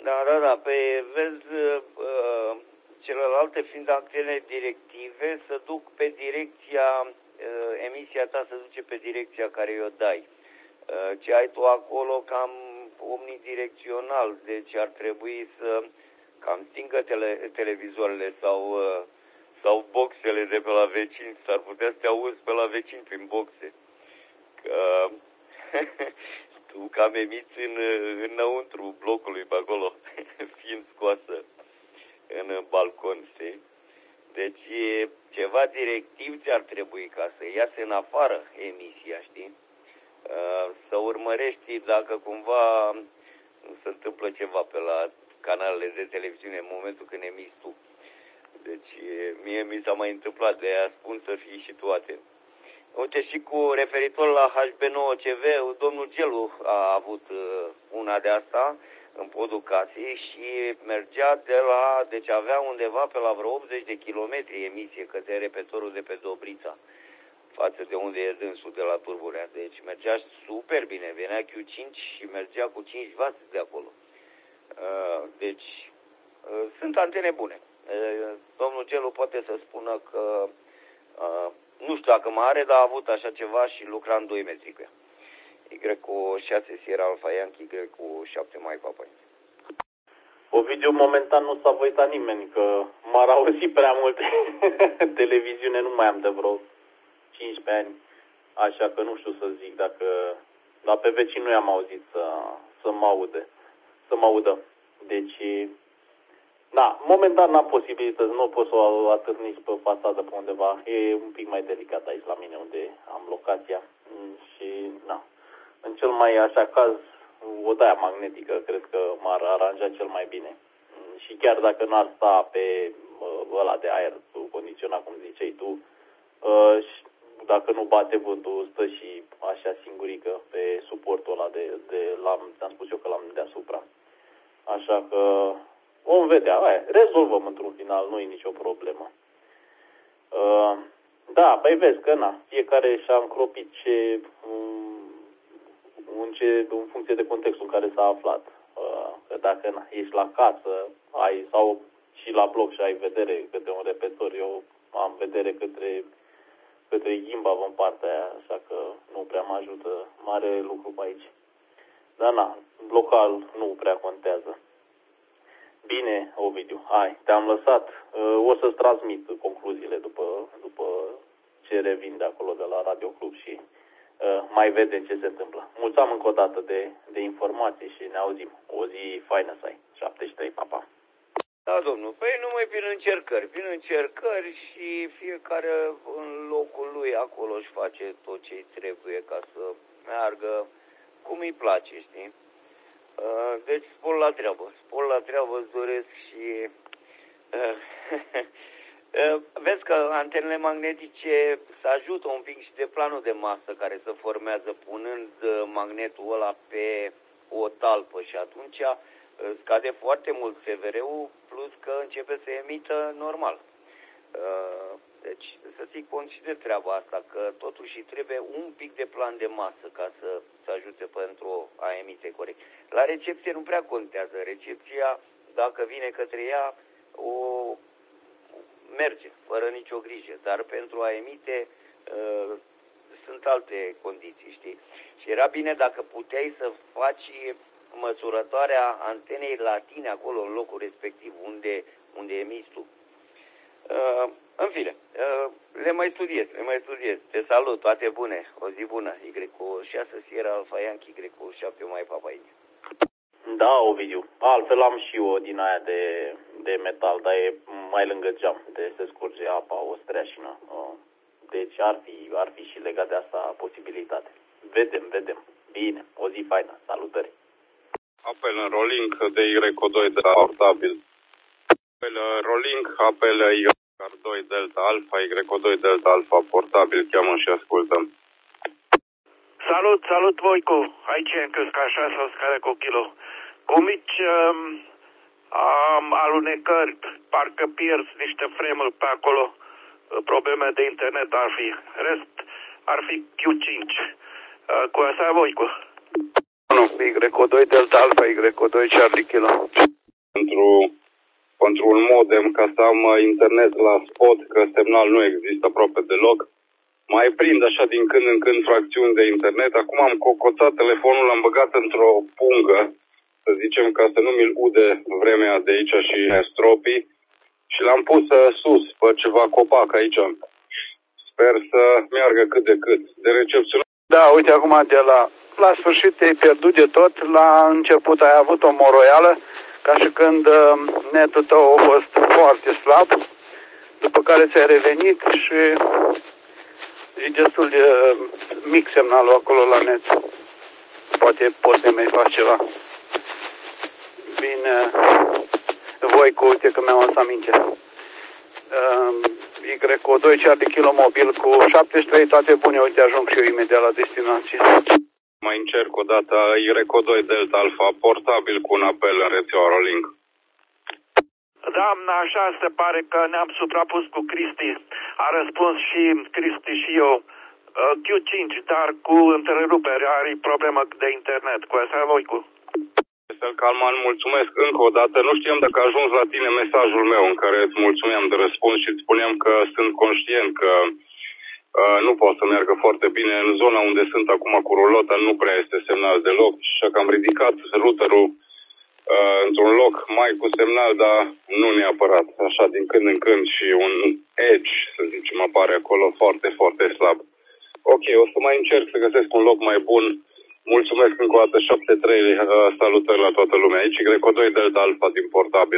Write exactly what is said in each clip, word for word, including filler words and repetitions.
Da, da, da, pe vezi, uh, celelalte fiind antene directive, să duc pe direcția, uh, emisia ta se duce pe direcția care i-o dai. Uh, ce ai tu acolo cam omnidirecțional, deci ar trebui să cam stingă tele, televizoarele sau, uh, sau boxele de pe la vecini, s-ar putea să te auzi pe la vecini prin boxe. Că tu cam emiți în, înăuntru blocului pe acolo, fiind scoasă în balcon, știi? Deci ceva directiv ți-ar trebui ca să iasă în afară emisia, știi? Să urmărești dacă cumva se întâmplă ceva pe la canalele de televiziune în momentul când emiți tu. Deci mie mi s-a mai întâmplat, de aia spun să fii și tu atent. Uite, și cu referitor la H B nouă C V, domnul Gelu a avut una de asta în podul casei și mergea de la, deci avea undeva pe la vreo optzeci de kilometri emisie către repetorul de pe Dobrița, față de unde e dânsul de la Turburea. Deci mergea super bine, venea Q cinci și mergea cu cinci wați de acolo. Deci sunt antene bune. Domnul Gelu poate să spună că nu știu dacă mai are, dar a avut așa ceva și lucra în doi metri cu ea. Y cu șase Sierra Alpha Yankee, Y cu șapte Mike Papa. Ovidiu, momentan nu s-a uitat nimeni, că m-ar auzi prea multe. Televiziune nu mai am de vreo cincisprezece ani, așa că nu știu să zic dacă... Dar pe vecini nu i-am auzit să, să mă aude, să mă audă. Deci... Da, momentan n-am posibilități, nu pot să o atârniți pe fațadă pe undeva. E un pic mai delicat aici la mine unde am locația. Și, na, în cel mai așa caz, odaia magnetică cred că m-ar aranja cel mai bine. Și chiar dacă n-ar sta pe ăla de aer condiționat, cum ziceai tu, dacă nu bate vântul, stă și așa singurică pe suportul ăla de, de l-am, ți-am spus eu că l-am deasupra. Așa că vom vedea, aia, rezolvăm într-un final, nu e nicio problemă. Uh, da, păi vezi că na, fiecare și-a încropit ce, um, ce, în funcție de contextul în care s-a aflat. Uh, că dacă na, ești la casă, ai, sau și la bloc și ai vedere către un repetor, eu am vedere către, către Ghimbavă în partea aia, așa că nu prea mă ajută mare lucru pe aici. Dar na, local nu prea contează. Bine, Ovidiu, hai, te-am lăsat. O să-ți transmit concluziile după, după ce revin de acolo de la Radio Club și uh, mai vedem ce se întâmplă. Mulțumim încă o dată de, de informații și ne auzim. O zi faină să ai. șaptezeci și trei, pa, pa. Da, domnul, păi numai prin încercări, prin încercări și fiecare în locul lui acolo își face tot ce-i trebuie ca să meargă cum îi place, știi? Deci spor la treabă, spor la treabă îți doresc și vezi că antenele magnetice se ajută un pic și de planul de masă care se formează punând magnetul ăla pe o talpă și atunci scade foarte mult S V R-ul plus că începe să emită normal. Deci să ții cont și de treaba asta, că totuși trebuie un pic de plan de masă ca să, să ajute pentru a emite corect. La recepție nu prea contează. Recepția, dacă vine către ea, o merge, fără nicio grijă. Dar pentru a emite uh, sunt alte condiții, știi? Și era bine dacă puteai să faci măsurătoarea antenei la tine acolo, în locul respectiv, unde, unde emiți tu. Uh, în fine, uh, le mai studiez, le mai studiez. Te salut, toate bune, o zi bună. Y cu șase Sierra Alpha Yankee, Y cu șapte Mai Papa India. Da, Ovidiu. Altfel am și eu din aia de, de metal, dar e mai lângă geam, de se scurge apa, o streașină. Deci ar fi, ar fi și legat de asta posibilitate. Vedem, vedem. Bine, o zi faină. Salutări. Apel în rolling de Y doi de la portabil. Apel rolling, apel Y doi Delta Alpha, Y doi Delta Alpha portabil, cheamă și ascultăm. Salut, salut Voicu, aici e încă așa sau scare cu kilo. Cu mici um, um, alunecări, parcă pierzi niște fremuri pe acolo, probleme de internet ar fi. Rest ar fi Q cinci. Uh, cu asta Voicu. Nu, Y doi Delta Alpha, Y doi Charlie Kilo. pentru, pentru un modem ca să am internet la spot, că semnal nu există aproape deloc. Mai prind așa din când în când fracțiuni de internet. Acum am cocoțat telefonul, l-am băgat într-o pungă, să zicem, ca să nu mi-l ude vremea de aici și stropii, și l-am pus sus pe ceva copac aici. Sper să meargă cât de cât. De recepționare. Da, uite, acum de la, la sfârșit te-ai pierdut de tot. La început ai avut o moroială, ca și când uh, netul tău a fost foarte slab, după care ți-ai revenit și e destul de uh, mic semnalul acolo la net. Poate poți să mai faci ceva. Bine, voi cu, uite că mi-am adus aminte. Uh, Y O doi Charlie Kilo mobil cu șaptezeci și trei, toate bune, uite, ajung și eu imediat la destinație. Mai încerc o dată Y O doi Delta Alpha, portabil cu un apel în rețeaua Rolling. Da, așa se pare că ne-am suprapus cu Cristi. A răspuns și Cristi și eu. Q cinci, dar cu întrerupere, are problemă de internet. Cu asta voi cu. Vesel Calman, mulțumesc încă o dată. Nu știam dacă a ajuns la tine mesajul meu în care îți mulțumeam de răspuns și îți spuneam că sunt conștient că uh, nu pot să meargă foarte bine. În zona unde sunt acum cu rulota nu prea este semnal deloc, așa că am ridicat routerul uh, într-un loc mai cu semnal, dar nu neapărat. Așa din când în când și un edge, să zicem, apare acolo foarte, foarte slab. Ok, o să mai încerc să găsesc un loc mai bun. Mulțumesc încă o dată, șapte trei, uh, salutări la toată lumea. Aici Y O doi Delta Alpha din portabil.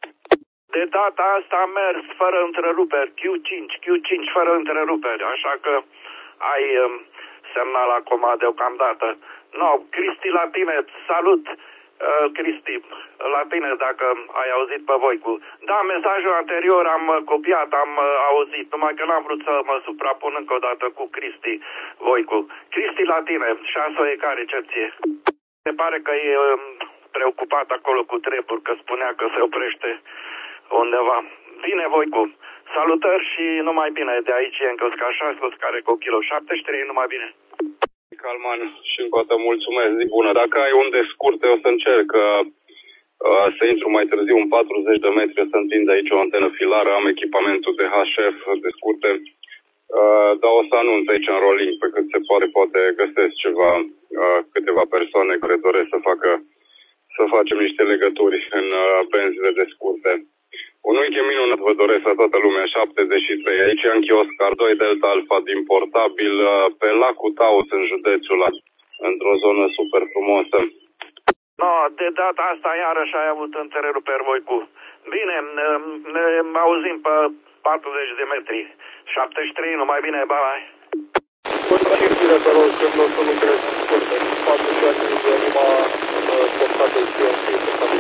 De data asta a mers fără întreruperi, Q cinci, Q cinci fără întreruperi, așa că ai um, semnal acum deocamdată. No, Cristi la tine, salut, uh, Cristi, la tine dacă ai auzit pe Voicu. Da, mesajul anterior am copiat, am uh, auzit, numai că n-am vrut să mă suprapun încă o dată cu Cristi Voicu. Cristi la tine, șansă e ca recepție. Se pare că e um, preocupat acolo cu treburi, că spunea că se oprește undeva. Bine, Voicu, salutări și numai bine. De aici e încă Scălsca, care cu kilo șaptezeci și trei, numai bine. Calman, și încă o dată mulțumesc, zi bună. Dacă ai unde scurte, o să încerc uh, uh, să intru mai târziu în patruzeci de metri, o să întind aici o antenă filară, am echipamentul de H F de scurte, uh, dar o să anunț aici în rolling, pe cât se poate, poate găsesc ceva, uh, câteva persoane care doresc să facă, să facem niște legături în uh, benzile de scurte. Un weekend minunat vă doresc la toată lumea, șaptezeci și trei. Aici în Chioscar doi Delta Alpha din portabil, pe lacul Taos, în județul ăla, într-o zonă super frumoasă. No, de data asta iarăși ai avut întreruperi, Voicu. Bine, ne, ne auzim pe patruzeci de metri. șaptezeci și trei, numai bine, bye. Poți să știi dacă rog, când o să lucrez scurte, patru și atât de acum portabil și eu și portabil.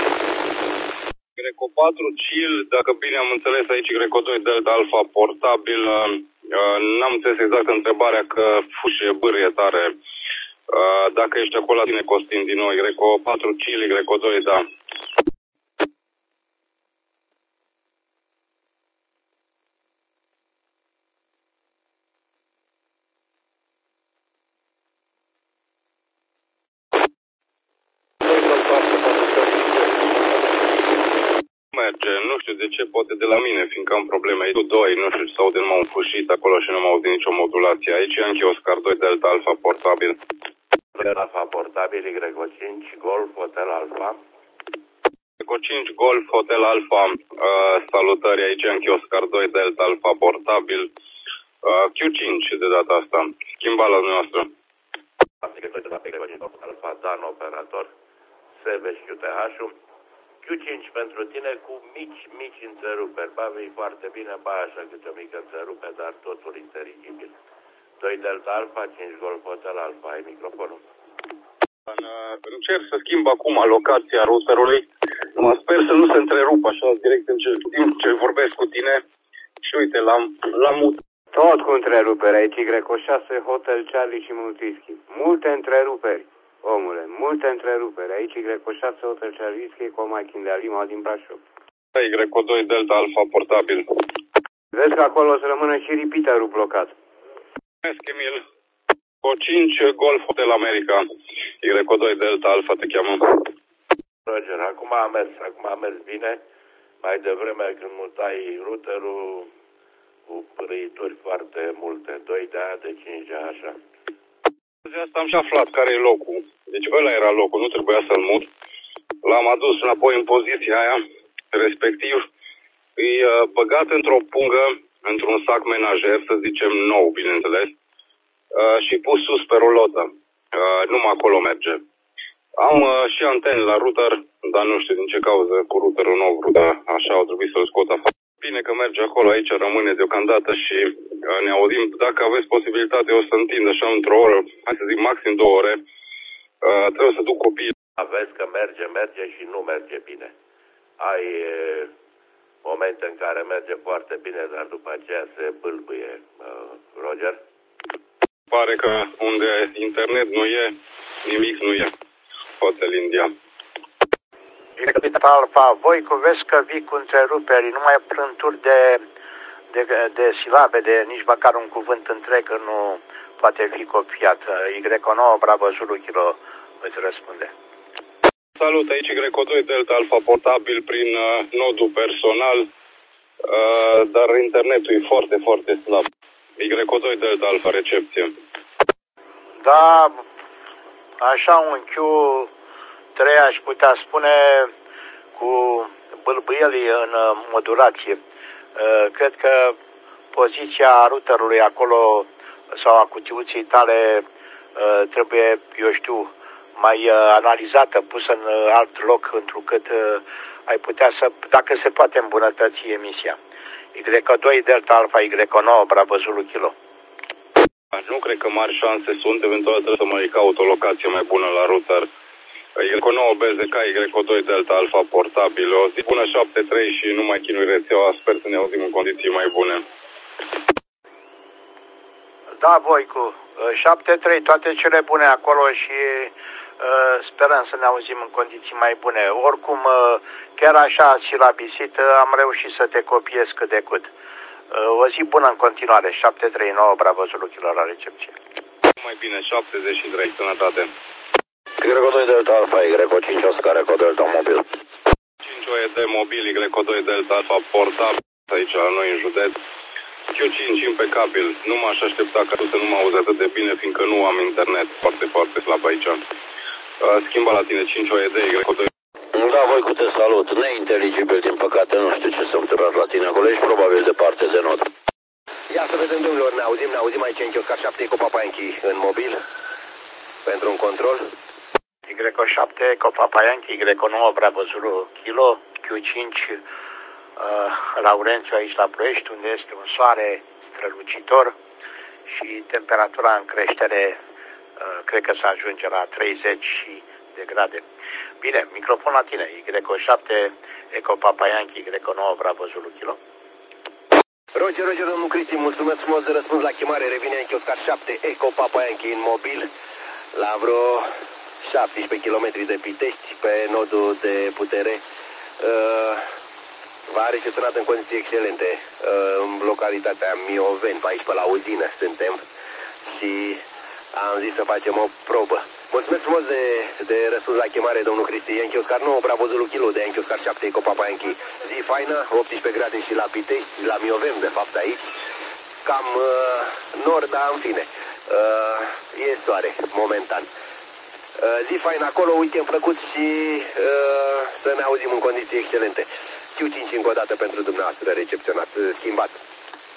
Greco patru Chill, dacă bine am înțeles aici Greco doi Delta Alpha portabil, uh, n-am înțeles exact întrebarea că fușie bârie tare. Uh, dacă ești acolo la tine, Costin, din nou, Greco patru Chill, Greco doi, da. Merge, nu știu de ce, poate de la mine, fiindcă am probleme aici cu doi, nu știu ce s-aude numai un fâșit acolo și nu m-au auzit nicio modulație. Aici în Chioscar doi Delta Alpha portabil. Delta Alpha portabil, Y cinci, Golf, Hotel Alpha. Y cinci, Golf, Hotel Alpha, uh, salutări aici în Chioscar doi Delta Alpha portabil. Uh, Q cinci de data asta, schimba la noastră. Alpha, Dan, operator, S V Q T H-ul. Q cinci pentru tine cu mici, mici întreruperi. Ba vei foarte bine, ba așa câte o mică întrerupe, dar totul inteligibil. doi Delta Alpha, cinci Golf Hotel Alpha, ai microfonul. Încerc să schimb acum locația routerului. Mă sper să nu se întrerupă așa direct în timp ce vorbesc cu tine. Și uite, l-am mut. Tot cu întreruperi, aici Y șase, Hotel Charlie și Multischi. Multe întreruperi. Omule, multe întreruperi. Aici Y șase, Hotel Charlie, Comachin de Alima din Brașov. Y doi Delta Alpha portabil. Vezi că acolo o să rămână și repeaterul blocat. Mulțumesc, Emil. O cinci Golf Hotel America. Y doi Delta Alpha te cheamă. Roger, acum a mers, acum a mers bine. Mai devreme când mutai routerul cu pârâituri foarte multe, doi de A, de cinci de A, așa. De asta am și aflat care e locul. Deci ăla era locul, nu trebuia să-l mut. L-am adus înapoi în poziția aia, respectiv e uh, băgat într-o pungă, într-un sac menajer, să zicem nou, bineînțeles, uh, și pus sus pe rulotă. Uh, numai acolo merge. Am uh, și antene la router, dar nu știu din ce cauză cu routerul nou, router, așa au trebuit să-l scot afară. Bine că merge acolo, aici rămâne deocamdată și uh, ne auzim. Dacă aveți posibilitate, o să întind așa într-o oră, hai să zic maxim două ore. Uh, trebuie să duc copiii. Vezi că merge, merge și nu merge bine. Ai e, momente în care merge foarte bine, dar după aceea se bâlbâie. Uh, Roger? Pare că unde internet nu e, nimic nu e. Hotel India. Alfa, Voicu, vezi că vii cu întreruperi, numai prânturi de, de, de silabe, de nici măcar un cuvânt întreg nu poate fi copiat. Y nouă, Bravo, Zulu, Kilo, îți răspunde. Salut, aici Y doi Delta Alpha portabil prin uh, nodul personal, uh, dar internetul e foarte, foarte slab. Y doi Delta Alpha recepție. Da, așa un Q trei aș putea spune cu bâlbâielii în modulație. Cred că poziția routerului acolo sau a cutiuții tale trebuie, eu știu, mai analizată, pusă în alt loc, întrucât ai putea să, dacă se poate îmbunătăți emisia. Y doi Delta Alpha, Y nouă, Bravo, Zulu, Kilo. Nu cred că mari șanse sunt, eventual trebuie să mai caut o locație mai bună la router. Y nouă B Z K, Y doi Delta Alpha portabil, o zi bună șapte trei și nu mai chinui rețeaua, sper să ne auzim în condiții mai bune. Da, Voicu, șapte trei, toate cele bune acolo și uh, sperăm să ne auzim în condiții mai bune. Oricum, uh, chiar așa silabisit, uh, am reușit să te copiez cât de cât. Uh, o zi bună în continuare, șapte trei nouă, Bravo, Zulu, Kilo la recepție. Mai bine, șaptezeci și trei, sănătate. Y doi Delta Alpha, Y cinci Oscar, Eco Delta mobil. cinci O E D mobil, Y doi Delta Alpha portabil, aici la noi în județ. Q cinci impecabil, nu m-aș aștepta ca tu să nu mă auzi atât de bine, fiindcă nu am internet, foarte, foarte slab aici. Schimba la tine, cinci O E D, Y doi. Da, voi cu te salut, neinteligibil, din păcate, nu știu ce s-a întâmplat la tine acolo, ești probabil departe de nod. Ia să vedem, domnilor, ne auzim, ne auzim aici în Chioscar șapte cu Papa Yankee în mobil, pentru un control. Y șapte, cu Papa Yankee, Y nouă, Bravo, Zulu, Kilo, Q cinci, uh, Laurențiu aici la Ploiești, unde este un soare strălucitor și temperatura în creștere, uh, cred că se ajunge la treizeci de grade. Bine, microfon la tine, Y șapte, Eco Papa Yankee, Y nouă, Bravo, Zulu, Kilo. Roger, Roger, domnul Cristi, mulțumesc frumos de răspuns la chemare, revine în Chioscar șapte, Eco Papa Yankee în mobil, la vreo șaptesprezece kilometri de Pitești, pe nodul de putere. Uh, V-a recepționat în condiții excelente, uh, în localitatea Mioveni, pe aici pe la uzină suntem și am zis să facem o probă. Mulțumesc frumos de, de răspuns la chemare, domnul Cristi. Yankee Oscar nouă, Bravo, Zulu, Kilo, de Yankee Oscar șapte, cu Papa Yankee. Zi faină, optsprezece grade și la Pitești, la Mioveni, de fapt aici. Cam uh, nord, dar în fine, uh, e soare, momentan. Uh, zi faină acolo, weekend plăcut și uh, să ne auzim în condiții excelente. Q cinci încă o dată pentru dumneavoastră recepționat, schimbat.